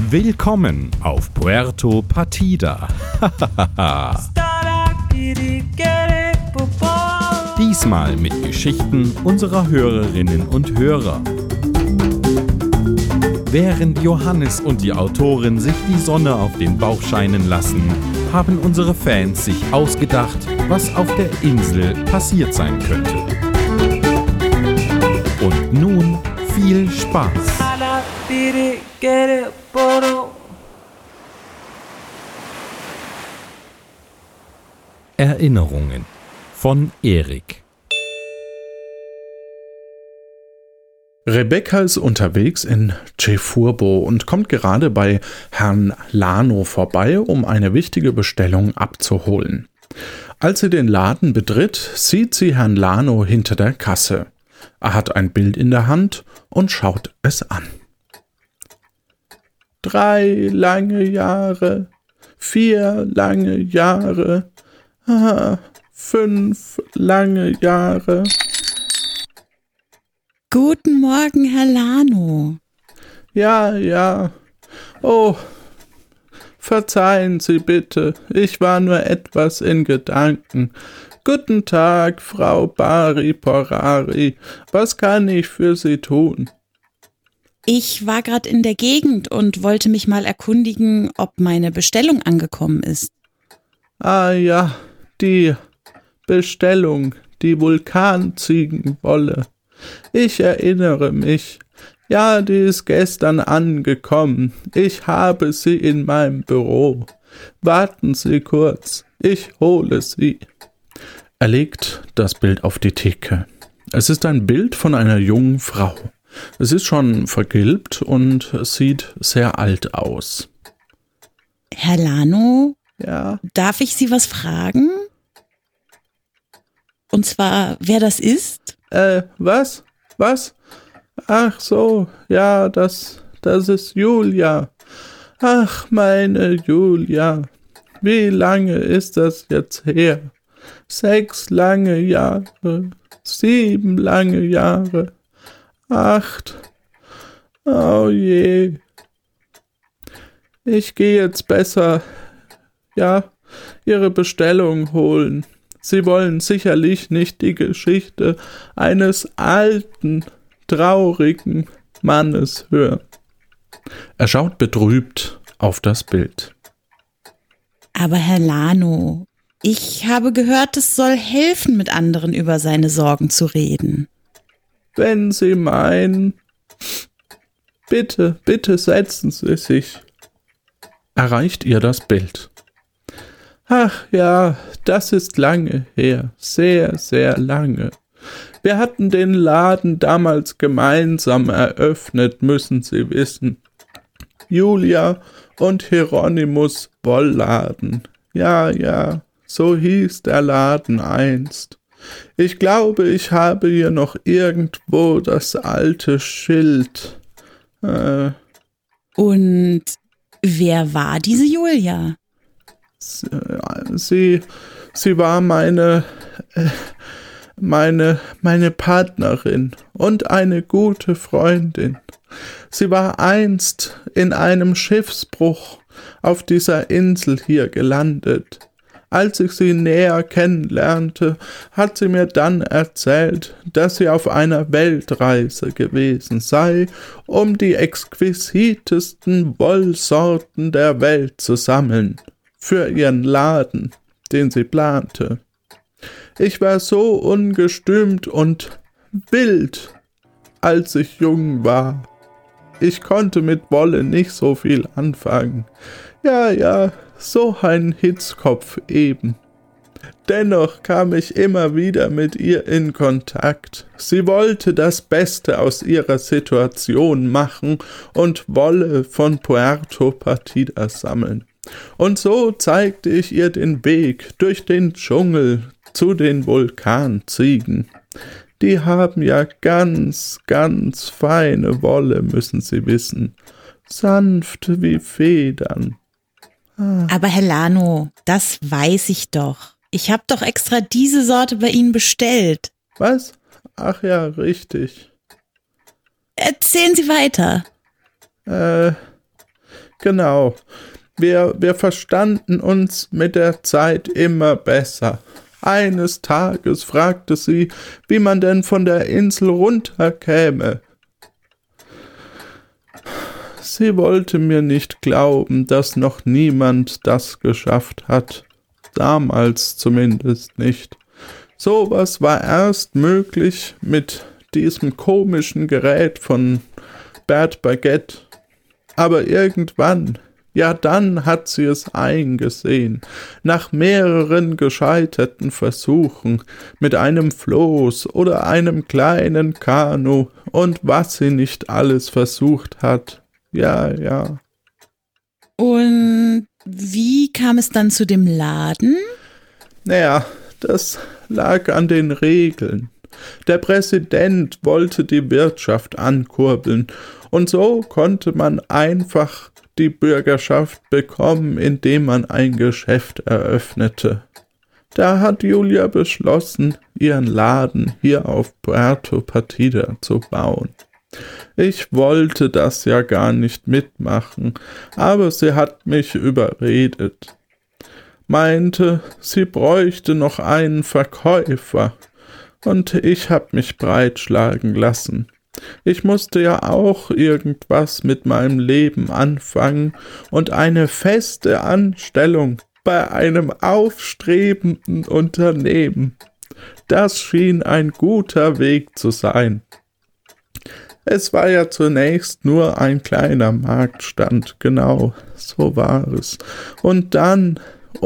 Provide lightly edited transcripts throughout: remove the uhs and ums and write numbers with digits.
Willkommen auf Puerto Partida. Diesmal mit Geschichten unserer Hörerinnen und Hörer. Während Johannes und die Autorin sich die Sonne auf den Bauch scheinen lassen, haben unsere Fans sich ausgedacht, was auf der Insel passiert sein könnte. Und nun viel Spaß! Erinnerungen von Erik. Rebecca ist unterwegs in Chefurbo und kommt gerade bei Herrn Lano vorbei, um eine wichtige Bestellung abzuholen. Als sie den Laden betritt, sieht sie Herrn Lano hinter der Kasse. Er hat ein Bild in der Hand und schaut es an. 3 lange Jahre, 4 lange Jahre, 5 lange Jahre. Guten Morgen, Herr Lano. Ja. Oh, verzeihen Sie bitte, ich war nur etwas in Gedanken. Guten Tag, Frau Bari Porari. Was kann ich für Sie tun? Ich war gerade in der Gegend und wollte mich mal erkundigen, ob meine Bestellung angekommen ist. Ah ja, die Bestellung, die Vulkanziegenwolle. Ich erinnere mich. Ja, die ist gestern angekommen. Ich habe sie in meinem Büro. Warten Sie kurz, ich hole sie. Er legt das Bild auf die Theke. Es ist ein Bild von einer jungen Frau. Es ist schon vergilbt und sieht sehr alt aus. Herr Lano? Ja? Darf ich Sie was fragen? Und zwar, wer das ist? Was? Ach so, ja, das ist Julia. Ach, meine Julia. Wie lange ist das jetzt her? 6 lange Jahre, 7 lange Jahre, 8. Oh je. Ich gehe jetzt besser, Ihre Bestellung holen. Sie wollen sicherlich nicht die Geschichte eines alten, traurigen Mannes hören. Er schaut betrübt auf das Bild. Aber Herr Lano, ich habe gehört, es soll helfen, mit anderen über seine Sorgen zu reden. Wenn Sie meinen, bitte setzen Sie sich. Er reicht ihr das Bild. Ach ja, das ist lange her, sehr, sehr lange. Wir hatten den Laden damals gemeinsam eröffnet, müssen Sie wissen. Julia und Hieronymus Wollladen. Ja, so hieß der Laden einst. Ich glaube, ich habe hier noch irgendwo das alte Schild. Und wer war diese Julia? Sie war meine Partnerin und eine gute Freundin. Sie war einst in einem Schiffsbruch auf dieser Insel hier gelandet. Als ich sie näher kennenlernte, hat sie mir dann erzählt, dass sie auf einer Weltreise gewesen sei, um die exquisitesten Wollsorten der Welt zu sammeln, für ihren Laden, den sie plante. Ich war so ungestümt und wild, als ich jung war. Ich konnte mit Wolle nicht so viel anfangen. Ja, so ein Hitzkopf eben. Dennoch kam ich immer wieder mit ihr in Kontakt. Sie wollte das Beste aus ihrer Situation machen und Wolle von Puerto Partida sammeln. Und so zeigte ich ihr den Weg durch den Dschungel zu den Vulkanziegen. Die haben ja ganz, ganz feine Wolle, müssen Sie wissen. Sanft wie Federn. Aber Herr Lano, das weiß ich doch. Ich habe doch extra diese Sorte bei Ihnen bestellt. Was? Ach ja, richtig. Erzählen Sie weiter. Genau. Wir verstanden uns mit der Zeit immer besser. Eines Tages fragte sie, wie man denn von der Insel runterkäme. Sie wollte mir nicht glauben, dass noch niemand das geschafft hat. Damals zumindest nicht. Sowas war erst möglich mit diesem komischen Gerät von Bert Baguette. Aber irgendwann, ja dann hat sie es eingesehen, nach mehreren gescheiterten Versuchen, mit einem Floß oder einem kleinen Kanu und was sie nicht alles versucht hat. Ja. Und wie kam es dann zu dem Laden? Naja, das lag an den Regeln. Der Präsident wollte die Wirtschaft ankurbeln, und so konnte man einfach die Bürgerschaft bekommen, indem man ein Geschäft eröffnete. Da hat Julia beschlossen, ihren Laden hier auf Puerto Partida zu bauen. Ich wollte das ja gar nicht mitmachen, aber sie hat mich überredet. Meinte, sie bräuchte noch einen Verkäufer, und ich hab mich breitschlagen lassen. Ich musste ja auch irgendwas mit meinem Leben anfangen und eine feste Anstellung bei einem aufstrebenden Unternehmen. Das schien ein guter Weg zu sein. Es war ja zunächst nur ein kleiner Marktstand, genau, so war es. Und dann...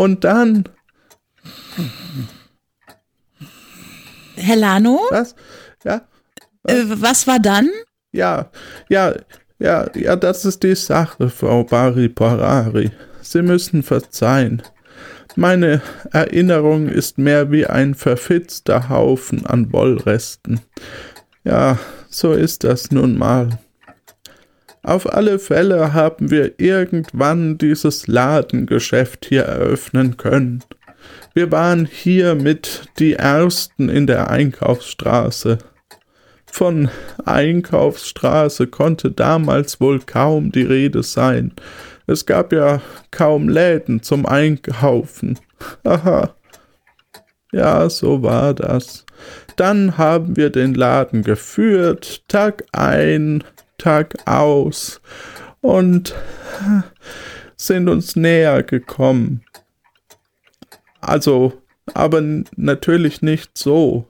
Herr Lano? Was? Ja? Was war dann? Ja, das ist die Sache, Frau Bari-Porari. Sie müssen verzeihen. Meine Erinnerung ist mehr wie ein verfitzter Haufen an Wollresten. Ja, so ist das nun mal. Auf alle Fälle haben wir irgendwann dieses Ladengeschäft hier eröffnen können. Wir waren hier mit die Ersten in der Einkaufsstraße. Von Einkaufsstraße konnte damals wohl kaum die Rede sein. Es gab ja kaum Läden zum Einkaufen. Haha. Ja, so war das. Dann haben wir den Laden geführt, Tag ein, Tag aus, und sind uns näher gekommen. Also, aber natürlich nicht so.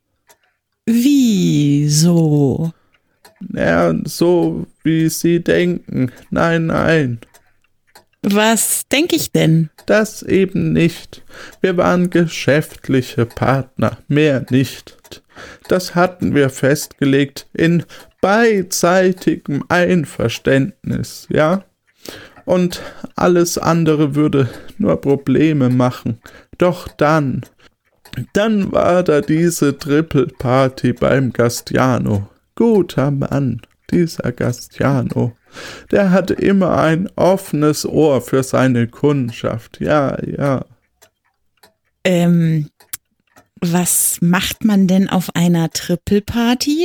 Wie so? Ja, so wie Sie denken. Nein. Was denke ich denn? Das eben nicht. Wir waren geschäftliche Partner, mehr nicht. Das hatten wir festgelegt in beidseitigem Einverständnis, ja? Und alles andere würde nur Probleme machen. Doch dann war da diese Trippelparty beim Gastiano. Guter Mann, dieser Gastiano. Der hat immer ein offenes Ohr für seine Kundschaft. Ja. Was macht man denn auf einer Trippelparty?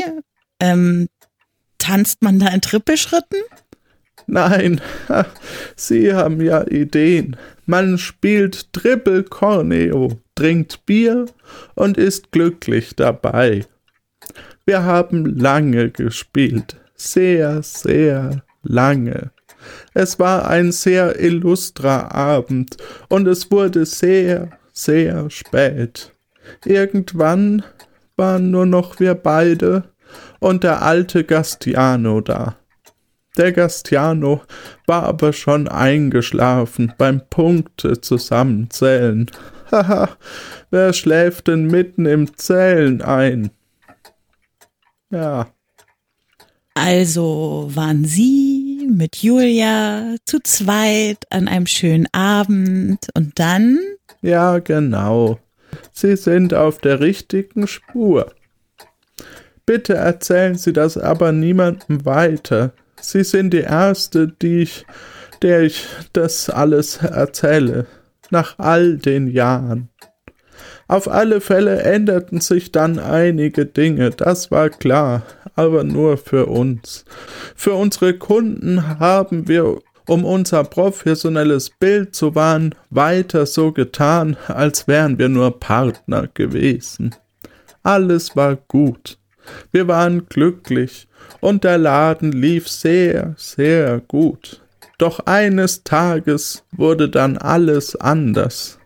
Tanzt man da in Trippelschritten? Nein, Sie haben ja Ideen. Man spielt Triple Corneo, trinkt Bier und ist glücklich dabei. Wir haben lange gespielt, sehr, sehr lange. Es war ein sehr illustrer Abend und es wurde sehr, sehr spät. Irgendwann waren nur noch wir beide und der alte Gastiano da. Der Gastiano war aber schon eingeschlafen beim Punkte zusammenzählen. Haha, wer schläft denn mitten im Zählen ein? Ja. Also waren Sie mit Julia zu zweit an einem schönen Abend und dann? Ja, genau. Sie sind auf der richtigen Spur. Bitte erzählen Sie das aber niemandem weiter. Sie sind die Erste, der ich das alles erzähle, nach all den Jahren. Auf alle Fälle änderten sich dann einige Dinge, das war klar, aber nur für uns. Für unsere Kunden haben wir um unser professionelles Bild zu wahren, weiter so getan, als wären wir nur Partner gewesen. Alles war gut. Wir waren glücklich und der Laden lief sehr, sehr gut. Doch eines Tages wurde dann alles anders.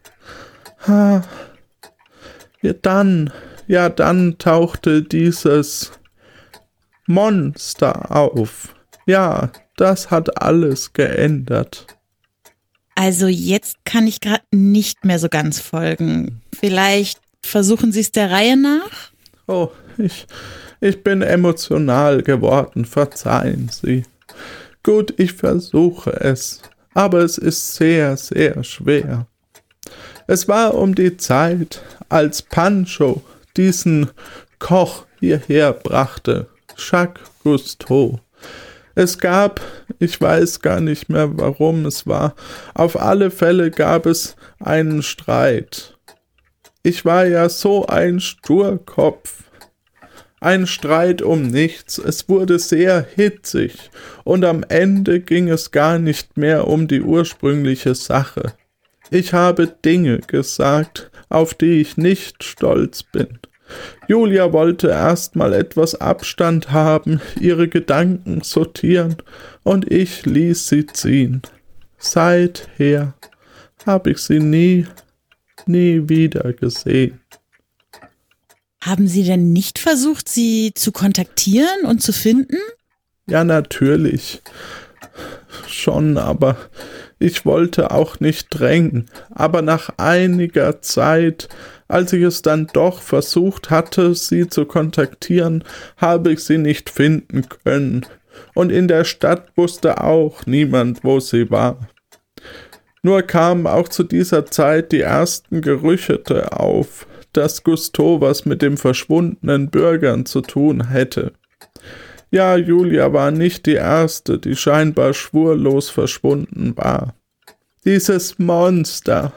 Dann tauchte dieses Monster auf. Ja, das hat alles geändert. Also jetzt kann ich gerade nicht mehr so ganz folgen. Vielleicht versuchen Sie es der Reihe nach? Oh, ich bin emotional geworden, verzeihen Sie. Gut, ich versuche es, aber es ist sehr, sehr schwer. Es war um die Zeit, als Pancho diesen Koch hierher brachte, Jacques Cousteau. Es gab, ich weiß gar nicht mehr, warum es war, auf alle Fälle gab es einen Streit. Ich war ja so ein Sturkopf. Ein Streit um nichts, es wurde sehr hitzig und am Ende ging es gar nicht mehr um die ursprüngliche Sache. Ich habe Dinge gesagt, auf die ich nicht stolz bin. Julia wollte erst mal etwas Abstand haben, ihre Gedanken sortieren und ich ließ sie ziehen. Seither habe ich sie nie wieder gesehen. Haben Sie denn nicht versucht, sie zu kontaktieren und zu finden? Ja, natürlich. Schon, aber ich wollte auch nicht drängen. Aber nach einiger Zeit, als ich es dann doch versucht hatte, sie zu kontaktieren, habe ich sie nicht finden können. Und in der Stadt wusste auch niemand, wo sie war. Nur kamen auch zu dieser Zeit die ersten Gerüchte auf, dass Cousteau was mit den verschwundenen Bürgern zu tun hätte. Ja, Julia war nicht die erste, die scheinbar spurlos verschwunden war. Dieses Monster,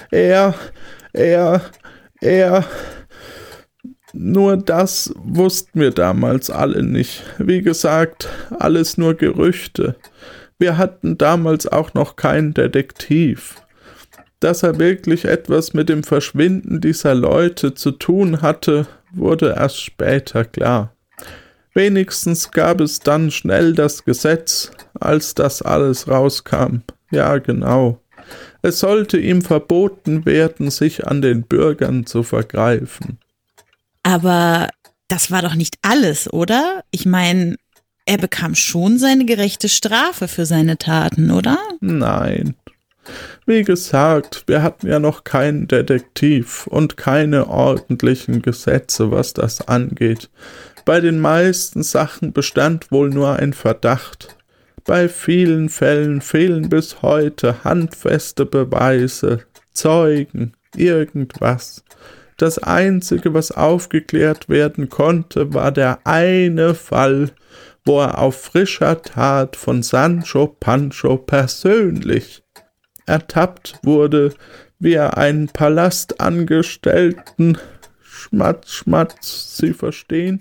nur das wussten wir damals alle nicht. Wie gesagt, alles nur Gerüchte. Wir hatten damals auch noch keinen Detektiv. Dass er wirklich etwas mit dem Verschwinden dieser Leute zu tun hatte, wurde erst später klar. Wenigstens gab es dann schnell das Gesetz, als das alles rauskam. Ja, genau. Es sollte ihm verboten werden, sich an den Bürgern zu vergreifen. Aber das war doch nicht alles, oder? Ich meine, er bekam schon seine gerechte Strafe für seine Taten, oder? Nein. Wie gesagt, wir hatten ja noch keinen Detektiv und keine ordentlichen Gesetze, was das angeht. Bei den meisten Sachen bestand wohl nur ein Verdacht. Bei vielen Fällen fehlen bis heute handfeste Beweise, Zeugen, irgendwas. Das Einzige, was aufgeklärt werden konnte, war der eine Fall, wo er auf frischer Tat von Sancho Pancho persönlich ertappt wurde, wie er einen Palastangestellten Schmatz, Sie verstehen?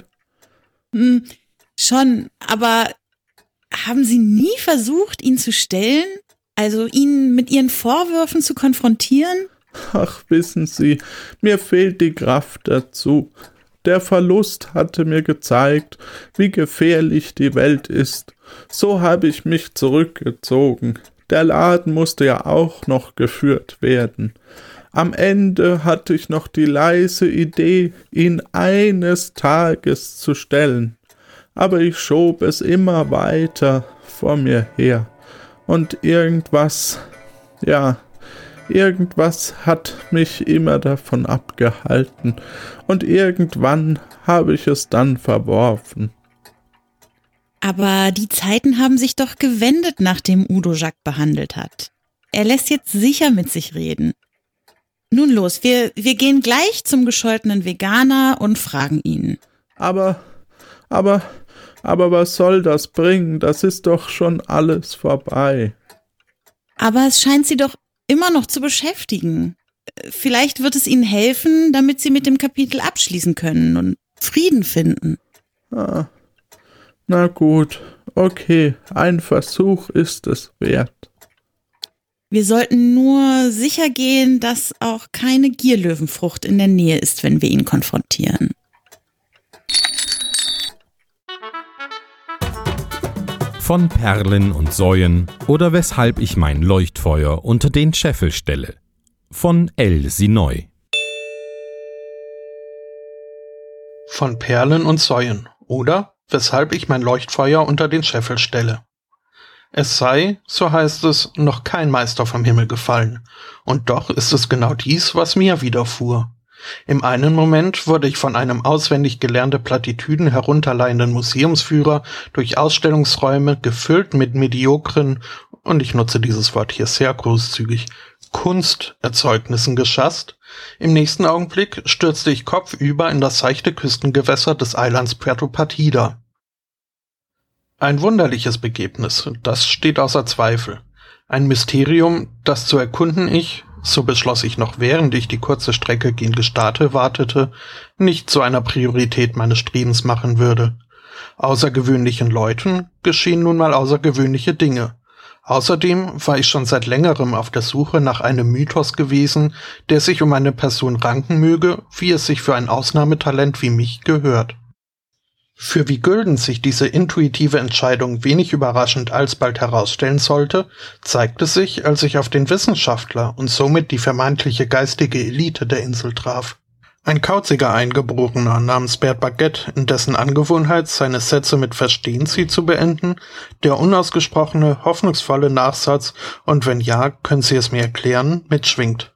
Schon, aber haben Sie nie versucht, ihn zu stellen? Also ihn mit Ihren Vorwürfen zu konfrontieren? Ach, wissen Sie, mir fehlt die Kraft dazu. Der Verlust hatte mir gezeigt, wie gefährlich die Welt ist. So habe ich mich zurückgezogen. Der Laden musste ja auch noch geführt werden. Am Ende hatte ich noch die leise Idee, ihn eines Tages zu stellen. Aber ich schob es immer weiter vor mir her. Und irgendwas hat mich immer davon abgehalten. Und irgendwann habe ich es dann verworfen. Aber die Zeiten haben sich doch gewendet, nachdem Udo Jacques behandelt hat. Er lässt jetzt sicher mit sich reden. Nun los, wir gehen gleich zum gescholtenen Veganer und fragen ihn. Aber was soll das bringen? Das ist doch schon alles vorbei. Aber es scheint Sie doch immer noch zu beschäftigen. Vielleicht wird es Ihnen helfen, damit Sie mit dem Kapitel abschließen können und Frieden finden. Na gut, Okay, ein Versuch ist es wert. Wir sollten nur sicher gehen, dass auch keine Gierlöwenfrucht in der Nähe ist, wenn wir ihn konfrontieren. Von Perlen und Säuen oder weshalb ich mein Leuchtfeuer unter den Scheffel stelle. Von El Sinoy. Von Perlen und Säuen oder weshalb ich mein Leuchtfeuer unter den Scheffel stelle. Es sei, so heißt es, noch kein Meister vom Himmel gefallen, und doch ist es genau dies, was mir widerfuhr. Im einen Moment wurde ich von einem auswendig gelernte Plattitüden herunterleihenden Museumsführer durch Ausstellungsräume gefüllt mit mediokren, und ich nutze dieses Wort hier sehr großzügig, Kunsterzeugnissen geschasst. Im nächsten Augenblick stürzte ich kopfüber in das seichte Küstengewässer des Eilands Puerto Partida. Ein wunderliches Begebnis, das steht außer Zweifel. Ein Mysterium, das zu erkunden ich, so beschloss ich noch während ich die kurze Strecke gen Gestade wartete, nicht zu einer Priorität meines Strebens machen würde. Außergewöhnlichen Leuten geschehen nun mal außergewöhnliche Dinge. Außerdem war ich schon seit längerem auf der Suche nach einem Mythos gewesen, der sich um eine Person ranken möge, wie es sich für ein Ausnahmetalent wie mich gehört. Für wie gülden sich diese intuitive Entscheidung wenig überraschend alsbald herausstellen sollte, zeigte sich, als ich auf den Wissenschaftler und somit die vermeintliche geistige Elite der Insel traf. Ein kauziger Eingeborener namens Bert Baguette, in dessen Angewohnheit, seine Sätze mit Verstehen Sie zu beenden, der unausgesprochene, hoffnungsvolle Nachsatz und wenn ja, können Sie es mir erklären, mitschwingt.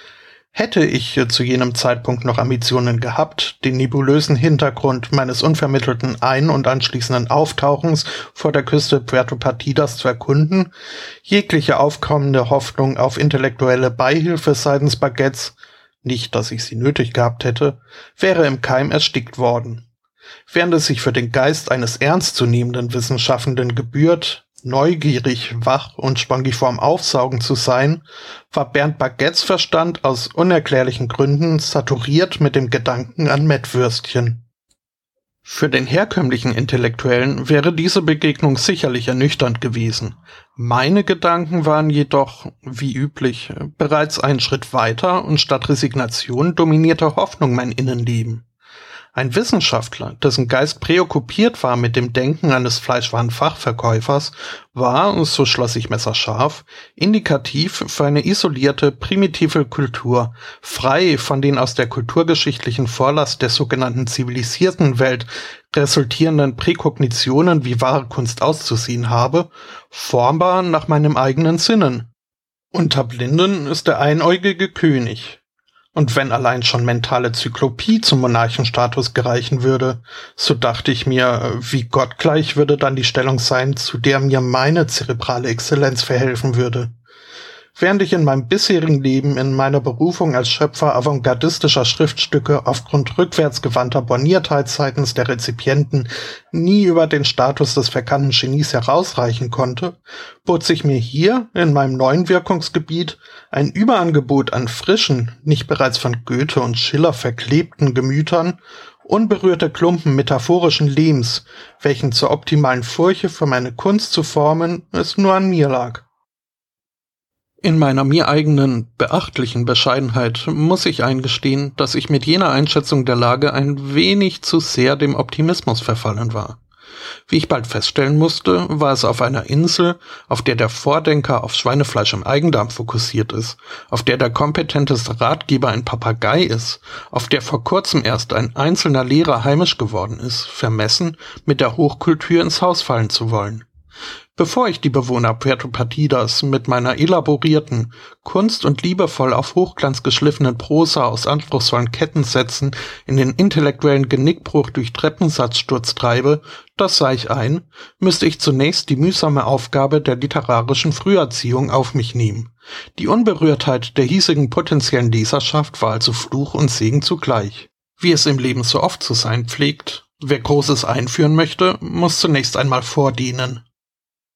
Hätte ich zu jenem Zeitpunkt noch Ambitionen gehabt, den nebulösen Hintergrund meines unvermittelten Ein- und anschließenden Auftauchens vor der Küste Puerto Partidas zu erkunden, jegliche aufkommende Hoffnung auf intellektuelle Beihilfe seitens Baguettes, nicht, dass ich sie nötig gehabt hätte, wäre im Keim erstickt worden. Während es sich für den Geist eines ernstzunehmenden Wissenschaftenden gebührt, neugierig, wach und spongiform aufsaugend zu sein, war Bernd Baguettes Verstand aus unerklärlichen Gründen saturiert mit dem Gedanken an Mettwürstchen. Für den herkömmlichen Intellektuellen wäre diese Begegnung sicherlich ernüchternd gewesen. Meine Gedanken waren jedoch, wie üblich, bereits einen Schritt weiter und statt Resignation dominierte Hoffnung mein Innenleben. Ein Wissenschaftler, dessen Geist präokkupiert war mit dem Denken eines Fleischwarenfachverkäufers, war, so schloss ich messerscharf, indikativ für eine isolierte, primitive Kultur, frei von den aus der kulturgeschichtlichen Vorlast der sogenannten zivilisierten Welt resultierenden Präkognitionen, wie wahre Kunst auszusehen habe, formbar nach meinem eigenen Sinnen. Unter Blinden ist der einäugige König. Und wenn allein schon mentale Zyklopie zum Monarchenstatus gereichen würde, so dachte ich mir, wie gottgleich würde dann die Stellung sein, zu der mir meine zerebrale Exzellenz verhelfen würde. Während ich in meinem bisherigen Leben in meiner Berufung als Schöpfer avantgardistischer Schriftstücke aufgrund rückwärtsgewandter Borniertheit seitens der Rezipienten nie über den Status des verkannten Genies herausreichen konnte, bot sich mir hier in meinem neuen Wirkungsgebiet ein Überangebot an frischen, nicht bereits von Goethe und Schiller verklebten Gemütern, unberührte Klumpen metaphorischen Lehms, welchen zur optimalen Furche für meine Kunst zu formen es nur an mir lag. In meiner mir eigenen, beachtlichen Bescheidenheit muss ich eingestehen, dass ich mit jener Einschätzung der Lage ein wenig zu sehr dem Optimismus verfallen war. Wie ich bald feststellen musste, war es auf einer Insel, auf der der Vordenker auf Schweinefleisch im Eigendarm fokussiert ist, auf der der kompetenteste Ratgeber ein Papagei ist, auf der vor kurzem erst ein einzelner Lehrer heimisch geworden ist, vermessen, mit der Hochkultur ins Haus fallen zu wollen. Bevor ich die Bewohner Puerto Partidas mit meiner elaborierten, kunst- und liebevoll auf Hochglanz geschliffenen Prosa aus anspruchsvollen Kettensätzen in den intellektuellen Genickbruch durch Treppensatzsturz treibe, das sah ich ein, müsste ich zunächst die mühsame Aufgabe der literarischen Früherziehung auf mich nehmen. Die Unberührtheit der hiesigen potenziellen Leserschaft war also Fluch und Segen zugleich. Wie es im Leben so oft zu sein pflegt, wer Großes einführen möchte, muss zunächst einmal vordienen.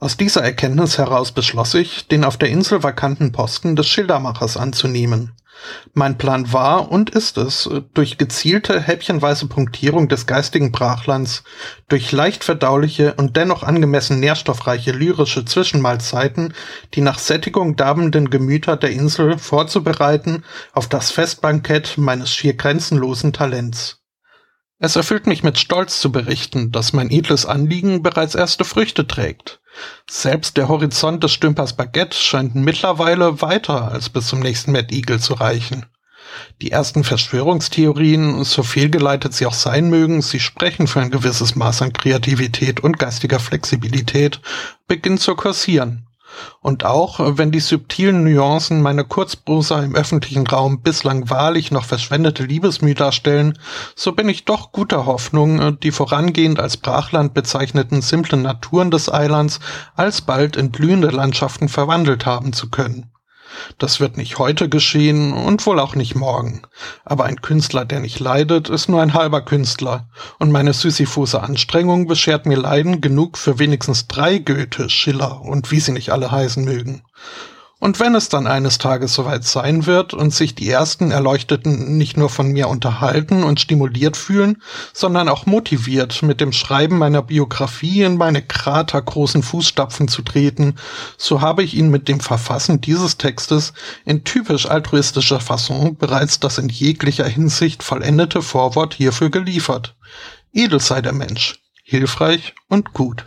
Aus dieser Erkenntnis heraus beschloss ich, den auf der Insel vakanten Posten des Schildermachers anzunehmen. Mein Plan war und ist es, durch gezielte, häppchenweise Punktierung des geistigen Brachlands, durch leicht verdauliche und dennoch angemessen nährstoffreiche lyrische Zwischenmahlzeiten die nach Sättigung darbenden Gemüter der Insel vorzubereiten auf das Festbankett meines schier grenzenlosen Talents. Es erfüllt mich mit Stolz zu berichten, dass mein edles Anliegen bereits erste Früchte trägt. Selbst der Horizont des Stümpers Baguette scheint mittlerweile weiter als bis zum nächsten Mad Eagle zu reichen. Die ersten Verschwörungstheorien, so fehlgeleitet sie auch sein mögen, sie sprechen für ein gewisses Maß an Kreativität und geistiger Flexibilität, beginnen zu kursieren. Und auch, wenn die subtilen Nuancen meiner Kurzprosa im öffentlichen Raum bislang wahrlich noch verschwendete Liebesmüh darstellen, so bin ich doch guter Hoffnung, die vorangehend als Brachland bezeichneten simplen Naturen des Eilands alsbald in blühende Landschaften verwandelt haben zu können. Das wird nicht heute geschehen und wohl auch nicht morgen. Aber ein Künstler, der nicht leidet, ist nur ein halber Künstler. Und meine sisyphose Anstrengung beschert mir Leiden genug für wenigstens 3 Goethe, Schiller und wie sie nicht alle heißen mögen. Und wenn es dann eines Tages soweit sein wird und sich die ersten Erleuchteten nicht nur von mir unterhalten und stimuliert fühlen, sondern auch motiviert, mit dem Schreiben meiner Biografie in meine kratergroßen Fußstapfen zu treten, so habe ich ihnen mit dem Verfassen dieses Textes in typisch altruistischer Fasson bereits das in jeglicher Hinsicht vollendete Vorwort hierfür geliefert. Edel sei der Mensch, hilfreich und gut.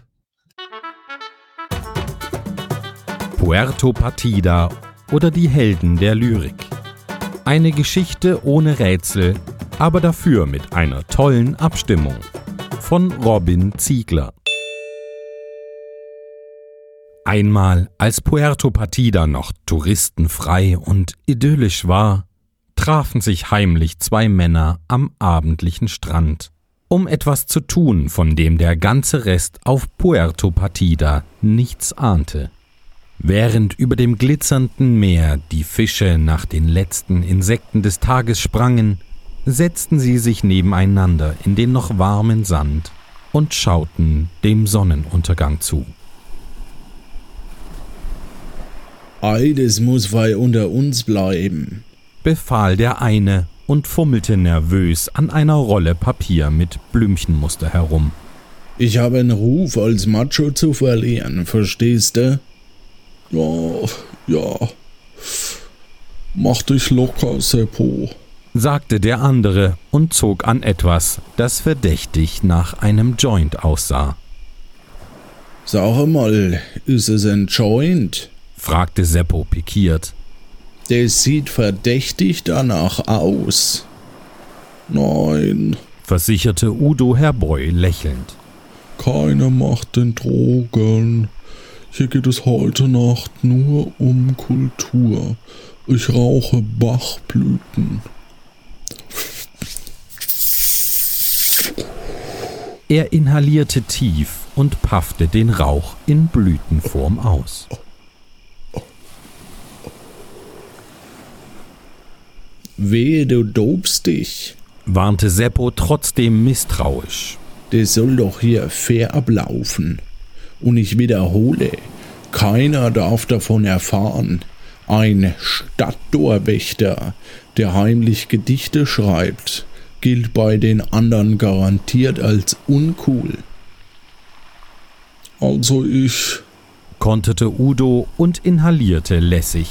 Puerto Partida oder die Helden der Lyrik. Eine Geschichte ohne Rätsel, aber dafür mit einer tollen Abstimmung. Von Robin Ziegler. Einmal, als Puerto Partida noch touristenfrei und idyllisch war, trafen sich heimlich 2 Männer am abendlichen Strand, um etwas zu tun, von dem der ganze Rest auf Puerto Partida nichts ahnte. Während über dem glitzernden Meer die Fische nach den letzten Insekten des Tages sprangen, setzten sie sich nebeneinander in den noch warmen Sand und schauten dem Sonnenuntergang zu. Ei, das muss wei unter uns bleiben, befahl der eine und fummelte nervös an einer Rolle Papier mit Blümchenmuster herum. Ich habe einen Ruf als Macho zu verlieren, verstehst du? Ja. Mach dich locker, Seppo, sagte der andere und zog an etwas, das verdächtig nach einem Joint aussah. Sag mal, ist es ein Joint? Fragte Seppo pikiert. Das sieht verdächtig danach aus. Nein, versicherte Udo Herboy lächelnd. Keiner macht den Drogen. Hier geht es heute Nacht nur um Kultur. Ich rauche Bachblüten. Er inhalierte tief und paffte den Rauch in Blütenform aus. Wehe, du dopst dich, warnte Seppo trotzdem misstrauisch. Das soll doch hier fair ablaufen. Und ich wiederhole, keiner darf davon erfahren. Ein Stadttorwächter, der heimlich Gedichte schreibt, gilt bei den anderen garantiert als uncool. Also ich, konterte Udo und inhalierte lässig.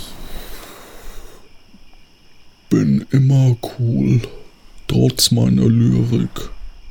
Bin immer cool, trotz meiner Lyrik.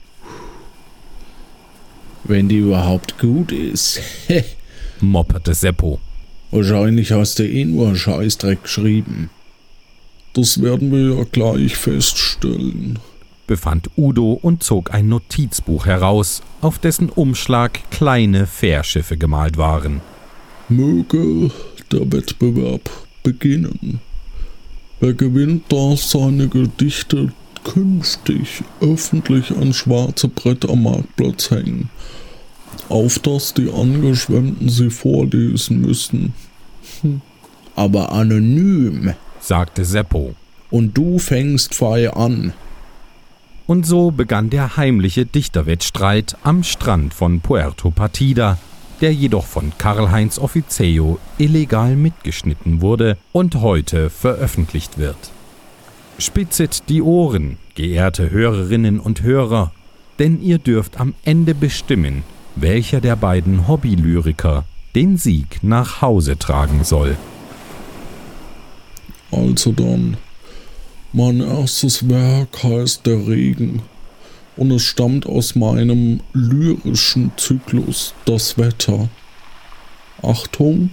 Wenn die überhaupt gut ist. mopperte Seppo. Wahrscheinlich hast du eh nur Scheißdreck geschrieben. Das werden wir ja gleich feststellen, befand Udo und zog ein Notizbuch heraus, auf dessen Umschlag kleine Fährschiffe gemalt waren. Möge der Wettbewerb beginnen. Wer gewinnt, darf seine Gedichte künftig öffentlich an schwarze Brett am Marktplatz hängen, auf dass die Angeschwemmten sie vorlesen müssen. Aber anonym, sagte Seppo. Und du fängst frei an. Und so begann der heimliche Dichterwettstreit am Strand von Puerto Partida, der jedoch von Karl-Heinz Offiziello illegal mitgeschnitten wurde und heute veröffentlicht wird. Spitzet die Ohren, geehrte Hörerinnen und Hörer, denn ihr dürft am Ende bestimmen, welcher der beiden Hobbylyriker den Sieg nach Hause tragen soll. Also dann, mein erstes Werk heißt Der Regen und es stammt aus meinem lyrischen Zyklus Das Wetter. Achtung!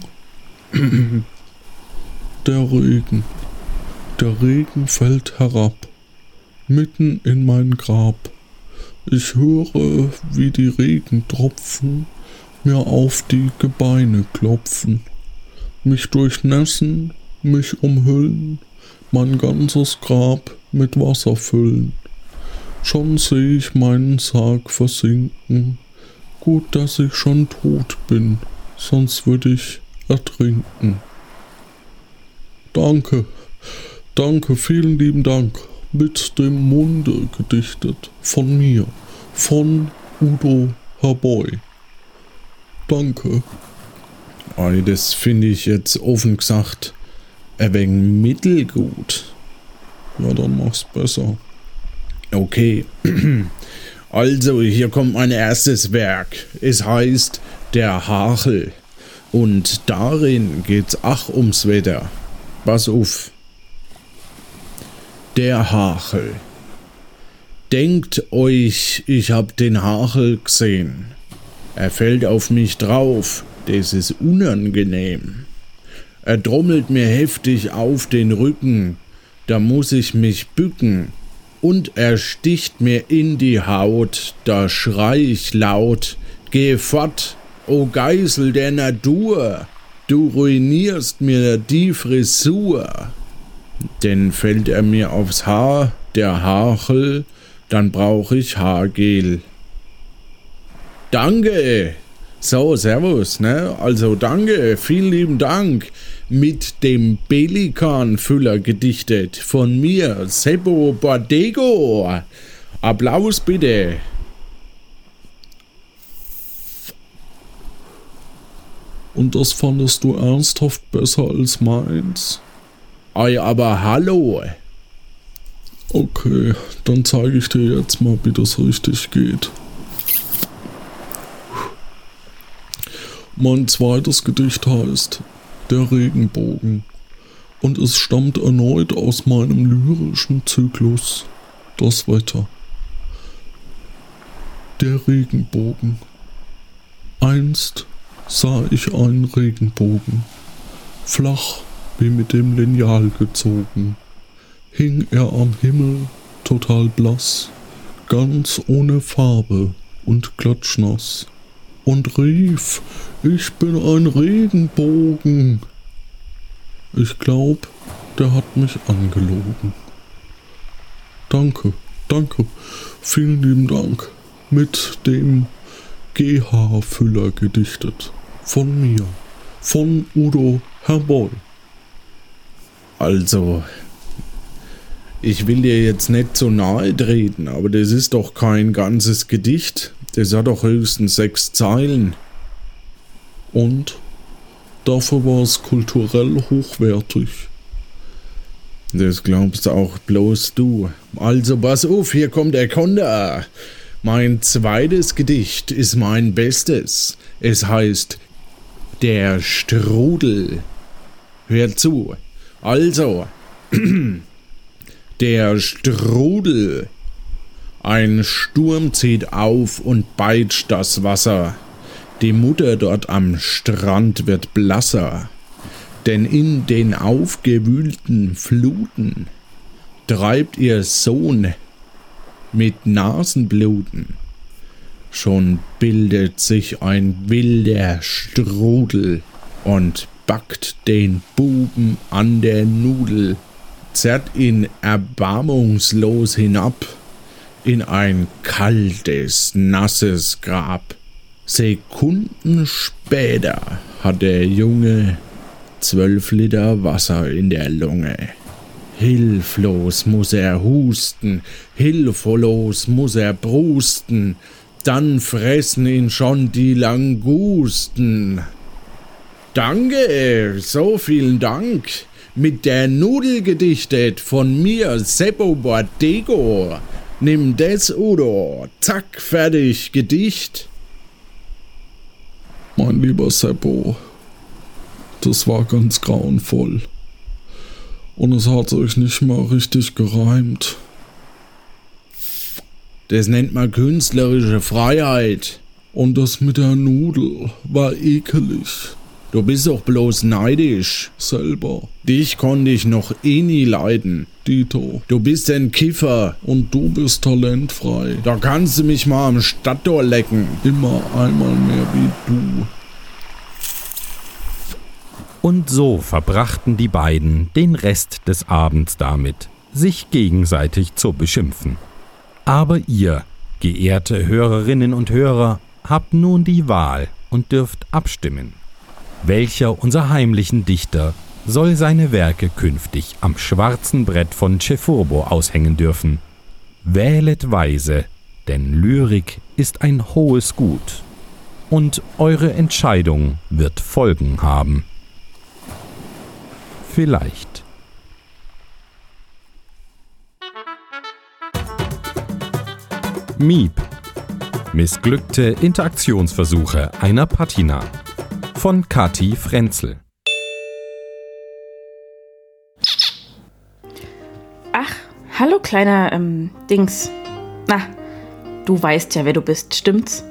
Der Regen. Der Regen fällt herab, mitten in mein Grab. Ich höre, wie die Regentropfen mir auf die Gebeine klopfen, mich durchnässen, mich umhüllen, mein ganzes Grab mit Wasser füllen. Schon seh ich meinen Sarg versinken, gut, dass ich schon tot bin, sonst würd ich ertrinken. Danke, vielen lieben Dank, mit dem Munde gedichtet, von mir, von Udo Herboy. Danke. Das finde ich jetzt offen gesagt ein wenig mittelgut. Ja, dann mach's besser. Okay, also hier kommt mein erstes Werk. Es heißt Der Hachel und darin geht's ums Wetter. Pass auf. Der Hachel. Denkt euch, ich hab den Hachel gesehen. Er fällt auf mich drauf, das ist unangenehm. Er trommelt mir heftig auf den Rücken, da muss ich mich bücken. Und er sticht mir in die Haut, da schrei ich laut, geh fort, o Geißel der Natur, du ruinierst mir die Frisur. Denn fällt er mir aufs Haar, der Hachel, dann brauch ich Haargel. Danke! So, servus, ne? Also danke, vielen lieben Dank. Mit dem Pelikanfüller gedichtet. Von mir, Seppo Bordego. Applaus bitte. Und das fandest du ernsthaft besser als meins? Ei, aber hallo. Okay, dann zeige ich dir jetzt mal, wie das richtig geht. Mein zweites Gedicht heißt Der Regenbogen und es stammt erneut aus meinem lyrischen Zyklus Das Wetter. Der Regenbogen. Einst sah ich einen Regenbogen, flach wie mit dem Lineal gezogen, hing er am Himmel total blass, ganz ohne Farbe und klatschnass, und rief, ich bin ein Regenbogen. Ich glaub, der hat mich angelogen. Danke, vielen lieben Dank. Mit dem GH-Füller gedichtet. Von mir, von Udo Herboy. Also, ich will dir jetzt nicht so nahe treten, aber das ist doch kein ganzes Gedicht. Das hat doch höchstens 6 Zeilen. Und dafür war es kulturell hochwertig. Das glaubst auch bloß du. Also pass auf, hier kommt der Konter. Mein zweites Gedicht ist mein bestes. Es heißt Der Strudel. Hör zu. Also, der Strudel. Ein Sturm zieht auf und peitscht das Wasser. Die Mutter dort am Strand wird blasser, denn in den aufgewühlten Fluten treibt ihr Sohn mit Nasenbluten. Schon bildet sich ein wilder Strudel und packt den Buben an der Nudel, zerrt ihn erbarmungslos hinab in ein kaltes, nasses Grab. Sekunden später hat der Junge 12 Liter Wasser in der Lunge. Hilflos muss er husten, hilflos muss er brusten, dann fressen ihn schon die Langusten. Danke, so vielen Dank. Mit der Nudel gedichtet von mir, Seppo Bordego. Nimm das, Udo. Zack, fertig, Gedicht. Mein lieber Seppo, das war ganz grauenvoll. Und es hat sich nicht mal richtig gereimt. Das nennt man künstlerische Freiheit. Und das mit der Nudel war ekelig. Du bist doch bloß neidisch. Selber. Dich konnte ich noch nie leiden. Dito. Du bist ein Kiffer. Und du bist talentfrei. Da kannst du mich mal am Stadttor lecken. Immer einmal mehr wie du. Und so verbrachten die beiden den Rest des Abends damit, sich gegenseitig zu beschimpfen. Aber ihr, geehrte Hörerinnen und Hörer, habt nun die Wahl und dürft abstimmen. Welcher unserer heimlichen Dichter soll seine Werke künftig am schwarzen Brett von Cefurbo aushängen dürfen? Wählet weise, denn Lyrik ist ein hohes Gut. Und eure Entscheidung wird Folgen haben. Vielleicht. Miep. Missglückte Interaktionsversuche einer Patina. Von Kathi Frenzel. Ach, hallo kleiner, Dings. Na, du weißt ja, wer du bist, stimmt's?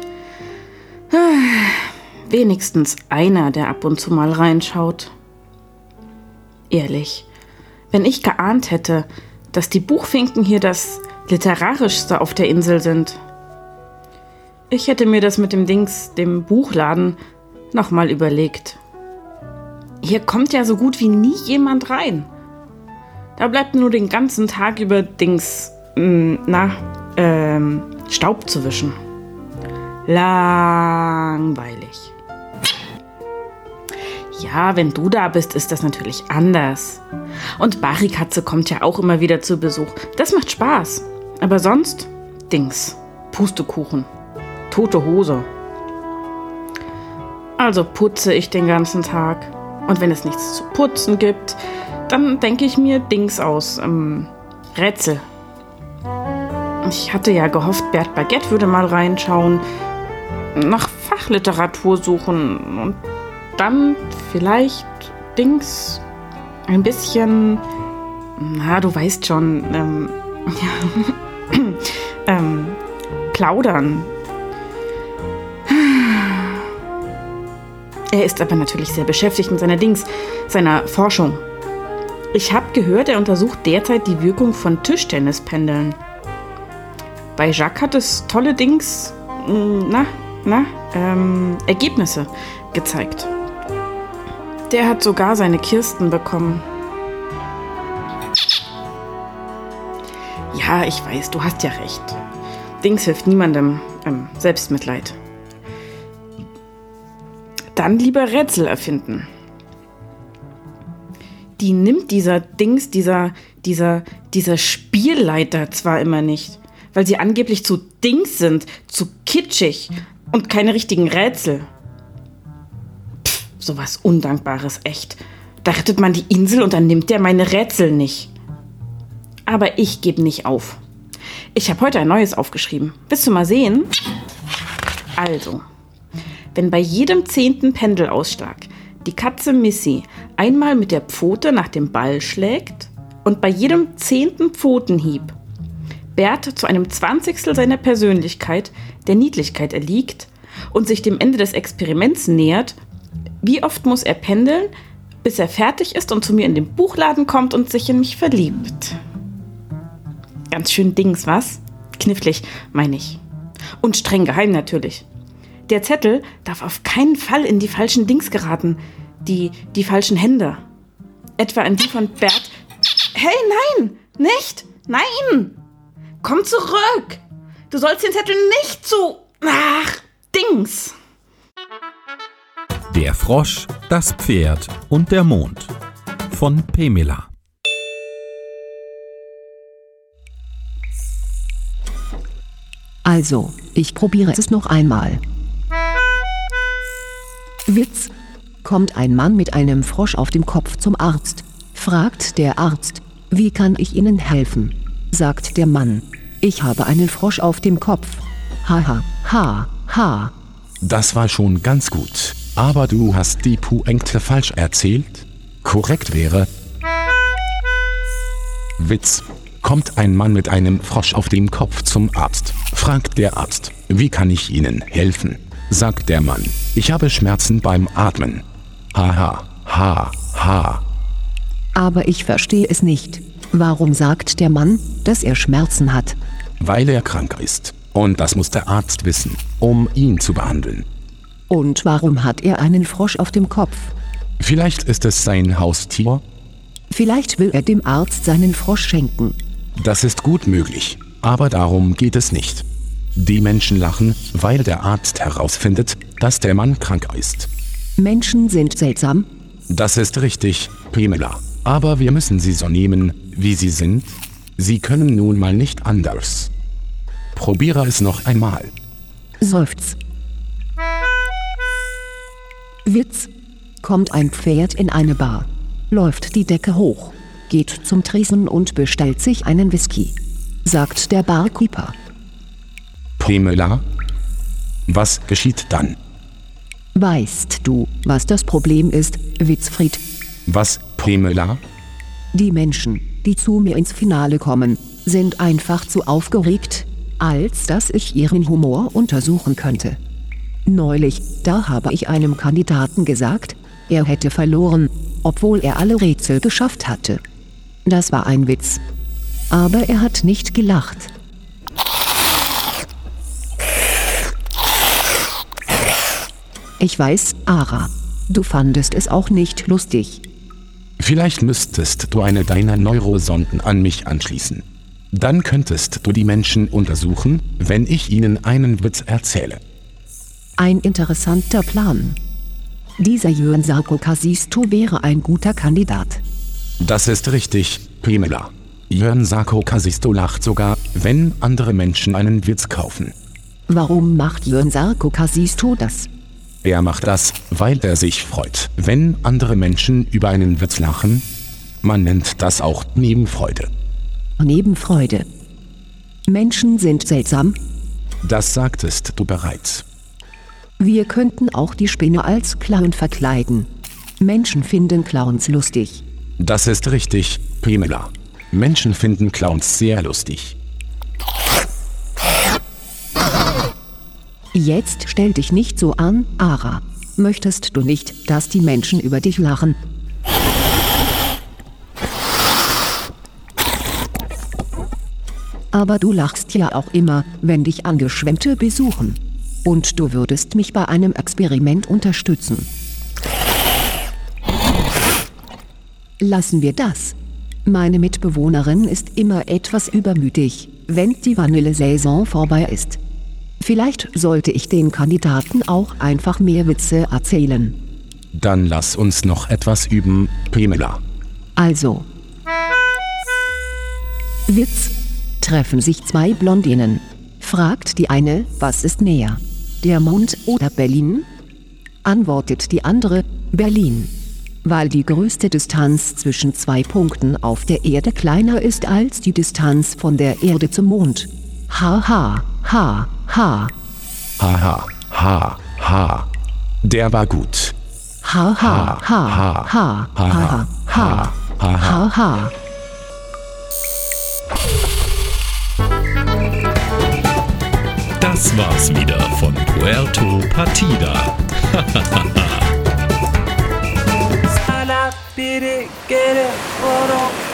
Wenigstens einer, der ab und zu mal reinschaut. Ehrlich, wenn ich geahnt hätte, dass die Buchfinken hier das Literarischste auf der Insel sind. Ich hätte mir das mit dem Dings, dem Buchladen, nochmal überlegt. Hier kommt ja so gut wie nie jemand rein. Da bleibt nur den ganzen Tag über Dings, Staub zu wischen. Langweilig. Ja, wenn du da bist, ist das natürlich anders. Und Barikatze kommt ja auch immer wieder zu Besuch. Das macht Spaß. Aber sonst, Dings, Pustekuchen, tote Hose. Also putze ich den ganzen Tag. Und wenn es nichts zu putzen gibt, dann denke ich mir Dings aus. Rätsel. Ich hatte ja gehofft, Bert Baguette würde mal reinschauen, nach Fachliteratur suchen und dann vielleicht Dings ein bisschen, na, du weißt schon, plaudern. Er ist aber natürlich sehr beschäftigt mit seiner Forschung. Ich habe gehört, er untersucht derzeit die Wirkung von Tischtennispendeln. Bei Jacques hat es tolle Ergebnisse gezeigt. Der hat sogar seine Kirsten bekommen. Ja, ich weiß, du hast ja recht. Dings hilft niemandem. Selbstmitleid. Dann lieber Rätsel erfinden. Die nimmt dieser Spielleiter zwar immer nicht, weil sie angeblich zu Dings sind, zu kitschig und keine richtigen Rätsel. Pff, sowas Undankbares, echt. Da rettet man die Insel und dann nimmt der meine Rätsel nicht. Aber ich gebe nicht auf. Ich habe heute ein neues aufgeschrieben. Willst du mal sehen? Also, wenn bei jedem 10. Pendelausschlag die Katze Missy einmal mit der Pfote nach dem Ball schlägt und bei jedem 10. Pfotenhieb Bert zu einem 20. seiner Persönlichkeit, der Niedlichkeit erliegt und sich dem Ende des Experiments nähert, wie oft muss er pendeln, bis er fertig ist und zu mir in den Buchladen kommt und sich in mich verliebt? Ganz schön Dings, was? Knifflig, meine ich. Und streng geheim natürlich. Der Zettel darf auf keinen Fall in die falschen Dings geraten. Die falschen Hände. Etwa in die von Bert. Hey, nein! Nicht! Nein! Komm zurück! Du sollst den Zettel nicht zu... Ach, Dings! Der Frosch, das Pferd und der Mond. Von Pamela. Also, Ich probiere es noch einmal. Witz. Kommt ein Mann mit einem Frosch auf dem Kopf zum Arzt. Fragt der Arzt, wie kann ich Ihnen helfen? Sagt der Mann, ich habe einen Frosch auf dem Kopf. Haha, ha, ha. Das war schon ganz gut, aber du hast die Pointe falsch erzählt. Korrekt wäre: Witz. Kommt ein Mann mit einem Frosch auf dem Kopf zum Arzt. Fragt der Arzt, wie kann ich Ihnen helfen? Sagt der Mann, ich habe Schmerzen beim Atmen. Haha, ha, ha. Aber ich verstehe es nicht. Warum sagt der Mann, dass er Schmerzen hat? Weil er krank ist. Und das muss der Arzt wissen, um ihn zu behandeln. Und warum hat er einen Frosch auf dem Kopf? Vielleicht ist es sein Haustier? Vielleicht will er dem Arzt seinen Frosch schenken. Das ist gut möglich, aber darum geht es nicht. Die Menschen lachen, weil der Arzt herausfindet, dass der Mann krank ist. Menschen sind seltsam. Das ist richtig, Pamela. Aber wir müssen sie so nehmen, wie sie sind. Sie können nun mal nicht anders. Probiere es noch einmal. Seufz. Witz. Kommt ein Pferd in eine Bar. Läuft die Decke hoch. Geht zum Tresen und bestellt sich einen Whisky. Sagt der Barkeeper. Pamela? Was geschieht dann? Weißt du, was das Problem ist, Witzfried? Was, Pamela? Die Menschen, die zu mir ins Finale kommen, sind einfach zu aufgeregt, als dass ich ihren Humor untersuchen könnte. Neulich, da habe ich einem Kandidaten gesagt, er hätte verloren, obwohl er alle Rätsel geschafft hatte. Das war ein Witz. Aber er hat nicht gelacht. Ich weiß, Ara, du fandest es auch nicht lustig. Vielleicht müsstest du eine deiner Neurosonden an mich anschließen. Dann könntest du die Menschen untersuchen, wenn ich ihnen einen Witz erzähle. Ein interessanter Plan. Dieser Jörn Sarkokassisto wäre ein guter Kandidat. Das ist richtig, Pamela. Jörn Sarkokassisto lacht sogar, wenn andere Menschen einen Witz kaufen. Warum macht Jörn Sarkokassisto das? Er macht das, weil er sich freut, wenn andere Menschen über einen Witz lachen. Man nennt das auch Nebenfreude. Nebenfreude. Menschen sind seltsam. Das sagtest du bereits. Wir könnten auch die Spinne als Clown verkleiden. Menschen finden Clowns lustig. Das ist richtig, Pamela. Menschen finden Clowns sehr lustig. Jetzt stell dich nicht so an, Ara. Möchtest du nicht, dass die Menschen über dich lachen? Aber du lachst ja auch immer, wenn dich Angeschwemmte besuchen. Und du würdest mich bei einem Experiment unterstützen. Lassen wir das. Meine Mitbewohnerin ist immer etwas übermütig, wenn die Vanillesaison vorbei ist. Vielleicht sollte ich den Kandidaten auch einfach mehr Witze erzählen. Dann lass uns noch etwas üben, Pamela. Also. Witz. Treffen sich zwei Blondinen. Fragt die eine, was ist näher? Der Mond oder Berlin? Antwortet die andere, Berlin. Weil die größte Distanz zwischen 2 Punkten auf der Erde kleiner ist als die Distanz von der Erde zum Mond. Ha ha, ha, ha. Ha ha, ha, ha. Der war gut. Ha ha, ha, ha, ha, ha, ha, ha, ha. Das war's wieder von Puerto Partida. Get it, get it,